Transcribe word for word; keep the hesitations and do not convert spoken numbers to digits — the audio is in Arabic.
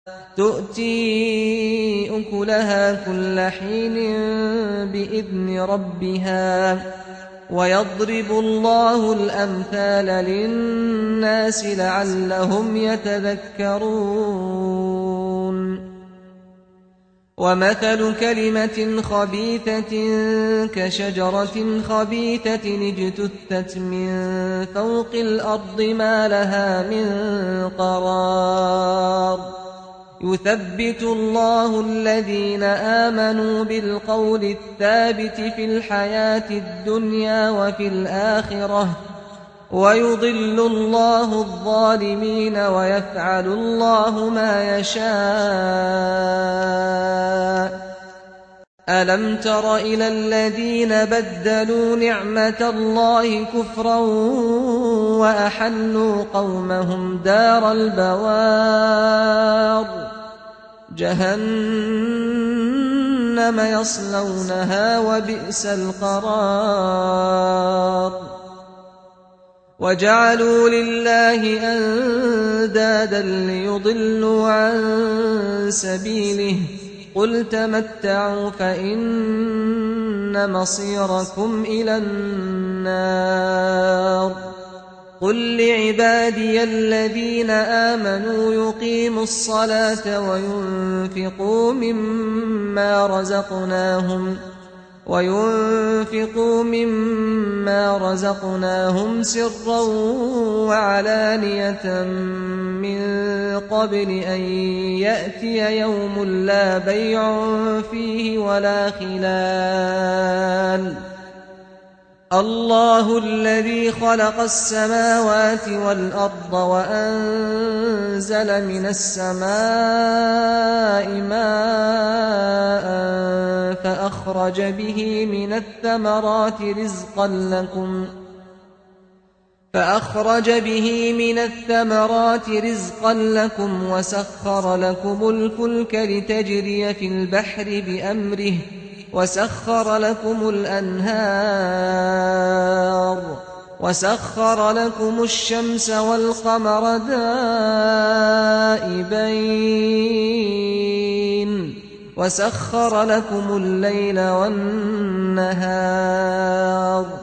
تؤتي أكلها كل حين بإذن ربها ويضرب الله الأمثال للناس لعلهم يتذكرون ومثل كلمة خبيثة كشجرة خبيثة اجتثت من فوق الأرض ما لها من قرار يثبت الله الذين آمنوا بالقول الثابت في الحياة الدنيا وفي الآخرة ويضل الله الظالمين ويفعل الله ما يشاء ألم تر إلى الذين بدلوا نعمة الله كفرا وأحلوا قومهم دار البوار جهنم يصلونها وبئس القرار وجعلوا لله أندادا ليضلوا عن سبيله قل تمتعوا فإن مصيركم إلى النار قل لعبادي الذين آمنوا يقيموا الصلاة وينفقوا مما رزقناهم وينفقوا مما رزقناهم سرا وعلانية من قبل أن يأتي يوم لا بيع فيه ولا خلال الله الذي خلق السماوات والأرض وأنزل من السماء ماء فأخرج به من الثمرات رزقا لكم فأخرج به من الثمرات رزقا لكم وسخر لكم الفلك لتجري في البحر بأمره وسخر لكم الأنهار وسخر لكم الشمس والقمر دائبين وسخر لكم الليل والنهار